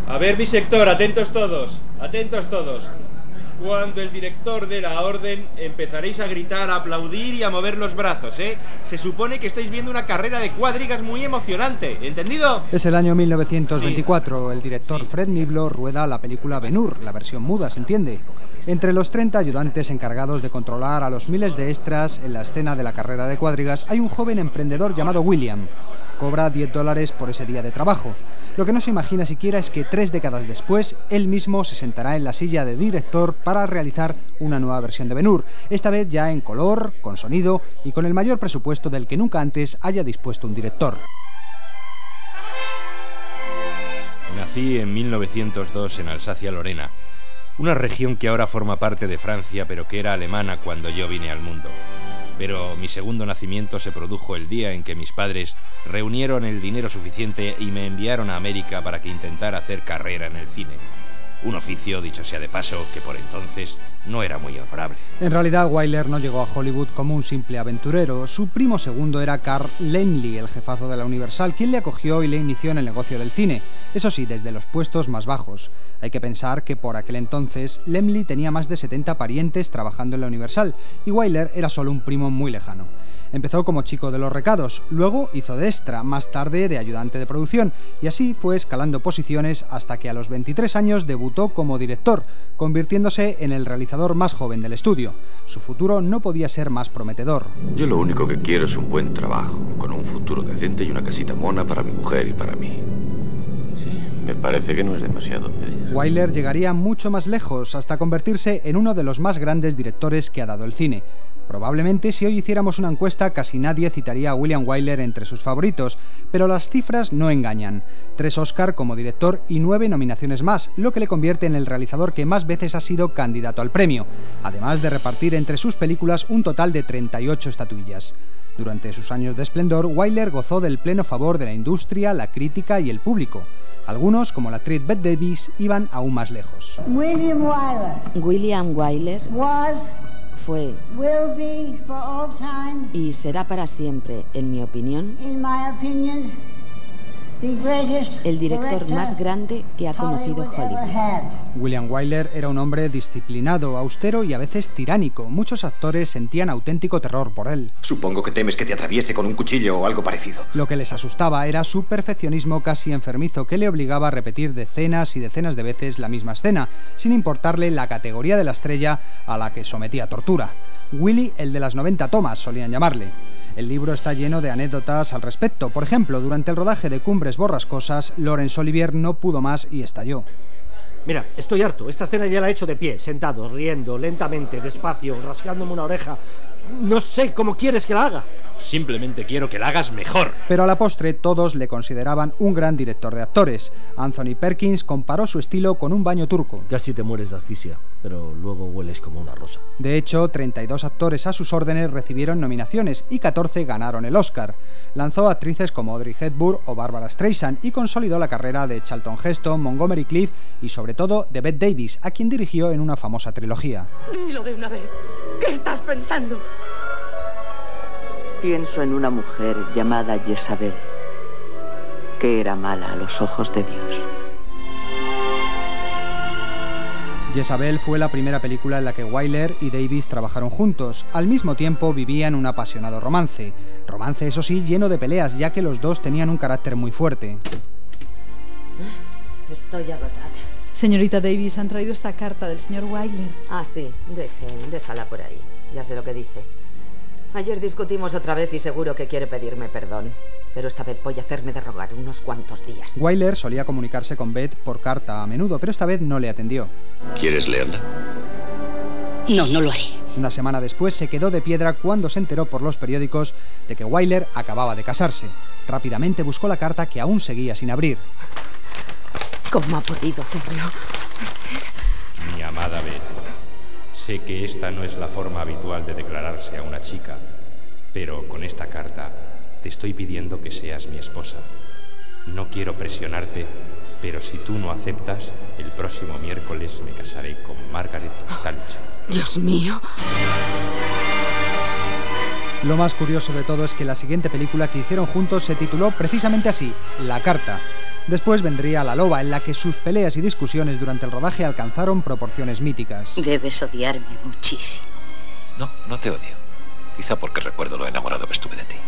A ver, mi sector, atentos todos, atentos todos. Cuando el director dé la orden, empezaréis a gritar, a aplaudir y a mover los brazos, ¿eh? Se supone que estáis viendo una carrera de cuadrigas muy emocionante, ¿entendido? Es el año 1924. El director Fred Niblo rueda la película Ben-Hur, la versión muda, ¿se entiende? Entre los 30 ayudantes encargados de controlar a los miles de extras en la escena de la carrera de cuadrigas, hay un joven emprendedor llamado William. Cobra $10 por ese día de trabajo. Lo que no se imagina siquiera es que 3 décadas después, él mismo se sentará en la silla de director para realizar una nueva versión de Ben-Hur, esta vez ya en color, con sonido y con el mayor presupuesto del que nunca antes haya dispuesto un director. Nací en 1902 en Alsacia-Lorena, una región que ahora forma parte de Francia, pero que era alemana cuando yo vine al mundo. Pero mi segundo nacimiento se produjo el día en que mis padres reunieron el dinero suficiente y me enviaron a América para que intentara hacer carrera en el cine. Un oficio, dicho sea de paso, que por entonces no era muy honorable. En realidad, Wyler no llegó a Hollywood como un simple aventurero. Su primo segundo era Carl Laemmle, el jefazo de la Universal, quien le acogió y le inició en el negocio del cine. Eso sí, desde los puestos más bajos. Hay que pensar que por aquel entonces, Laemmle tenía más de 70 parientes trabajando en la Universal, y Wyler era solo un primo muy lejano. Empezó como chico de los recados, luego hizo de extra, más tarde de ayudante de producción, y así fue escalando posiciones hasta que a los 23 años debutó como director, convirtiéndose en el realizador más joven del estudio. Su futuro no podía ser más prometedor. Yo lo único que quiero es un buen trabajo, con un futuro decente y una casita mona para mi mujer y para mí. Sí, me parece que no es demasiado pedir. Wyler llegaría mucho más lejos, hasta convertirse en uno de los más grandes directores que ha dado el cine. Probablemente si hoy hiciéramos una encuesta casi nadie citaría a William Wyler entre sus favoritos, pero las cifras no engañan. 3 Oscar como director y 9 nominaciones más, lo que le convierte en el realizador que más veces ha sido candidato al premio, además de repartir entre sus películas un total de 38 estatuillas. Durante sus años de esplendor, Wyler gozó del pleno favor de la industria, la crítica y el público. Algunos, como la actriz Bette Davis, iban aún más lejos. William Wyler fue y será para siempre, en mi opinión, el director más grande que ha conocido Hollywood. William Wyler era un hombre disciplinado, austero y a veces tiránico. Muchos actores sentían auténtico terror por él. Supongo que temes que te atraviese con un cuchillo o algo parecido. Lo que les asustaba era su perfeccionismo casi enfermizo, que le obligaba a repetir decenas y decenas de veces la misma escena, sin importarle la categoría de la estrella a la que sometía a tortura. Willy, el de las 90 tomas, solían llamarle. El libro está lleno de anécdotas al respecto. Por ejemplo, durante el rodaje de Cumbres Borrascosas, Laurence Olivier no pudo más y estalló. Mira, estoy harto. Esta escena ya la he hecho de pie, sentado, riendo, lentamente, despacio, rascándome una oreja. No sé cómo quieres que la haga. Simplemente quiero que la hagas mejor. Pero a la postre todos le consideraban un gran director de actores. Anthony Perkins comparó su estilo con un baño turco. Casi te mueres de asfixia, pero luego hueles como una rosa. De hecho, 32 actores a sus órdenes recibieron nominaciones y 14 ganaron el Oscar. Lanzó actrices como Audrey Hepburn o Barbara Streisand y consolidó la carrera de Charlton Heston, Montgomery Clift y sobre todo de Bette Davis, a quien dirigió en una famosa trilogía. Dilo de una vez. ¿Qué estás pensando? Pienso en una mujer llamada Jezabel, que era mala a los ojos de Dios. Jezabel fue la primera película en la que Wyler y Davis trabajaron juntos. Al mismo tiempo vivían un apasionado romance. Romance, eso sí, lleno de peleas, ya que los dos tenían un carácter muy fuerte. Estoy agotada. Señorita Davis, han traído esta carta del señor Wyler. Ah, sí, déjala por ahí. Ya sé lo que dice. Ayer discutimos otra vez y seguro que quiere pedirme perdón. Pero esta vez voy a hacerme de rogar unos cuantos días. Wyler solía comunicarse con Bette por carta a menudo, pero esta vez no le atendió. ¿Quieres leerla? No, no lo haré. Una semana después se quedó de piedra cuando se enteró por los periódicos de que Wyler acababa de casarse. Rápidamente buscó la carta que aún seguía sin abrir. ¿Cómo ha podido hacerlo? Mi amada Bette, sé que esta no es la forma habitual de declararse a una chica, pero con esta carta te estoy pidiendo que seas mi esposa. No quiero presionarte, pero si tú no aceptas, el próximo miércoles me casaré con Margaret Thatcher. Dios mío. Lo más curioso de todo es que la siguiente película que hicieron juntos se tituló precisamente así, La Carta. Después vendría La Loba, en la que sus peleas y discusiones durante el rodaje alcanzaron proporciones míticas. Debes odiarme muchísimo. No, no te odio. Quizá porque recuerdo lo enamorado que estuve de ti.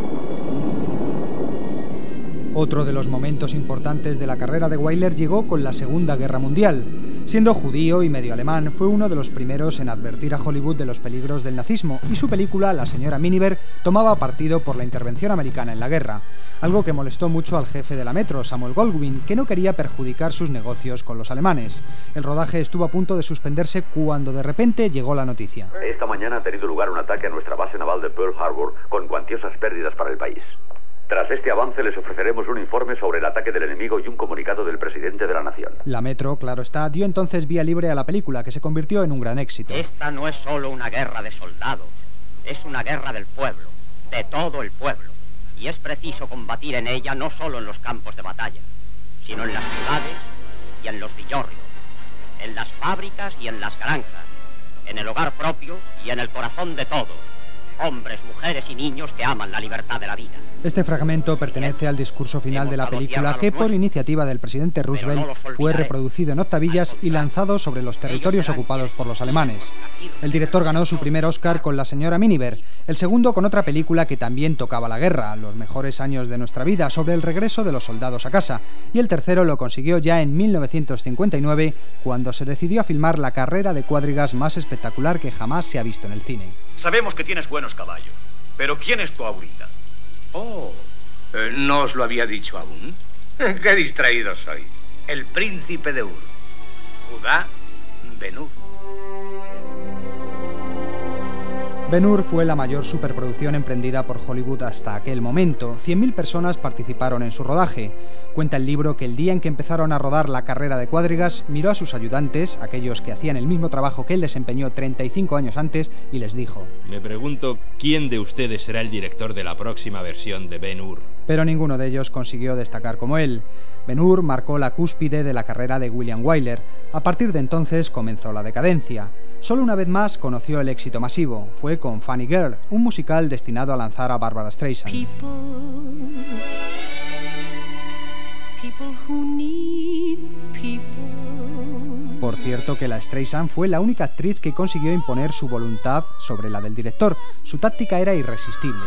Otro de los momentos importantes de la carrera de Wyler llegó con la Segunda Guerra Mundial. Siendo judío y medio alemán, fue uno de los primeros en advertir a Hollywood de los peligros del nazismo, y su película, La señora Miniver, tomaba partido por la intervención americana en la guerra, algo que molestó mucho al jefe de la Metro, Samuel Goldwyn, que no quería perjudicar sus negocios con los alemanes. El rodaje estuvo a punto de suspenderse cuando de repente llegó la noticia. Esta mañana ha tenido lugar un ataque a nuestra base naval de Pearl Harbor, con cuantiosas pérdidas para el país. Tras este avance les ofreceremos un informe sobre el ataque del enemigo y un comunicado del presidente de la nación. La Metro, claro está, dio entonces vía libre a la película, que se convirtió en un gran éxito. Esta no es solo una guerra de soldados, es una guerra del pueblo, de todo el pueblo. Y es preciso combatir en ella no solo en los campos de batalla, sino en las ciudades y en los villorrios, en las fábricas y en las granjas, en el hogar propio y en el corazón de todos. Hombres, mujeres y niños que aman la libertad de la vida. Este fragmento pertenece al discurso final de la película que, por iniciativa del presidente Roosevelt, fue reproducido en octavillas y lanzado sobre los territorios ocupados por los alemanes. El director ganó su primer Oscar con La señora Miniver, el segundo con otra película que también tocaba la guerra, Los mejores años de nuestra vida, sobre el regreso de los soldados a casa, y el tercero lo consiguió ya en 1959, cuando se decidió a filmar la carrera de cuadrigas más espectacular que jamás se ha visto en el cine. Sabemos que tienes buenos caballos, pero ¿quién es tu aurida? Oh, ¿no os lo había dicho aún? ¡Qué distraído soy! El príncipe de Ur, Judá Ben-Hur. Ben-Hur fue la mayor superproducción emprendida por Hollywood hasta aquel momento. 100.000 personas participaron en su rodaje. Cuenta el libro que el día en que empezaron a rodar la carrera de cuadrigas, miró a sus ayudantes, aquellos que hacían el mismo trabajo que él desempeñó 35 años antes, y les dijo: me pregunto quién de ustedes será el director de la próxima versión de Ben-Hur. Pero ninguno de ellos consiguió destacar como él. Ben-Hur marcó la cúspide de la carrera de William Wyler. A partir de entonces comenzó la decadencia. Solo una vez más conoció el éxito masivo. Fue con Funny Girl, un musical destinado a lanzar a Barbra Streisand. Por cierto que la Streisand fue la única actriz que consiguió imponer su voluntad sobre la del director. Su táctica era irresistible.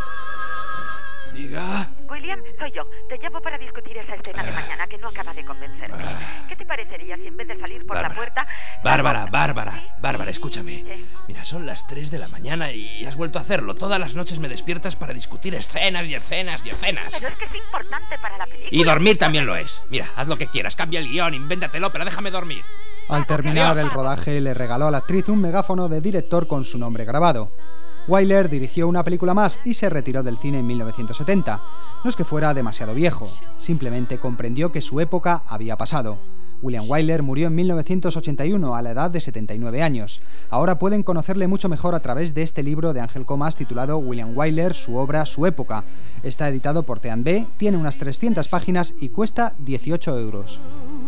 Diga. William, soy yo. Te llamo para discutir esa escena de mañana que no acaba de convencerme. ¿Qué te parecería si en vez de salir por la puerta... Bárbara, escúchame. Mira, son las 3 de la mañana y has vuelto a hacerlo. Todas las noches me despiertas para discutir escenas y escenas y escenas. Pero es que es importante para la película. Y dormir también lo es. Mira, haz lo que quieras, cambia el guión, invéntatelo, pero déjame dormir. Al terminar el rodaje le regaló a la actriz un megáfono de director con su nombre grabado. Wyler dirigió una película más y se retiró del cine en 1970. No es que fuera demasiado viejo, simplemente comprendió que su época había pasado. William Wyler murió en 1981 a la edad de 79 años. Ahora pueden conocerle mucho mejor a través de este libro de Ángel Comas titulado William Wyler, su obra, su época. Está editado por Tean B, tiene unas 300 páginas y cuesta 18 euros.